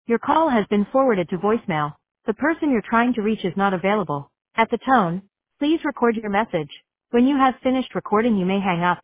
Your call has been forwarded to voicemail. The person you're trying to reach is not available. At the tone, please record your message. When you have finished recording, you may hang up.